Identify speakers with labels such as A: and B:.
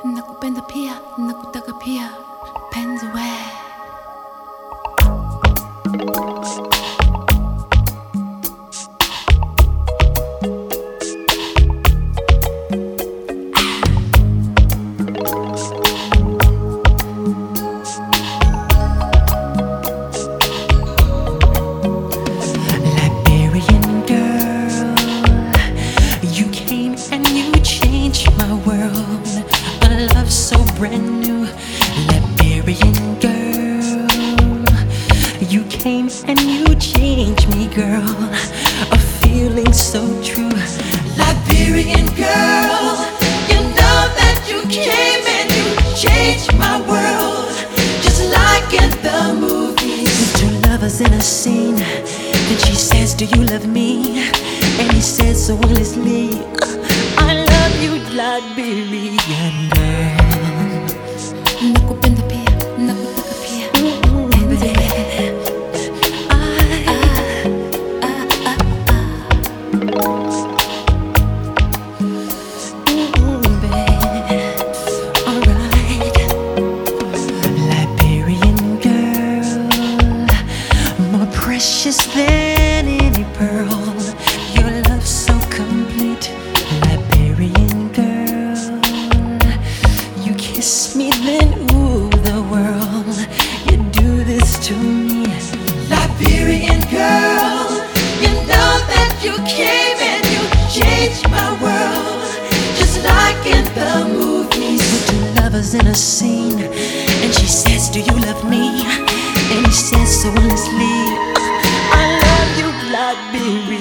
A: nakupenda pia, nakutaka pia, penzi we.
B: Brand new Liberian girl, you came and you changed me, girl. A feeling so true. Liberian girl, you know that you came and you changed my world, just like in the movies. Two lovers in a scene, and she says, do you love me? And he says so honestly, I love you, Liberian girl.
A: Nakupenda pia, nakutaka pia, penzi we.
B: Alright, Liberian girl, more precious than any pearl. Your love so complete, Liberian girl. You kiss me, then ooh, the world. You do this to me, Liberian girl. You know that you came and you changed my world, just like in the movies. With two lovers in a scene, and she says, do you love me? And he says so honestly, I love you, Liberian.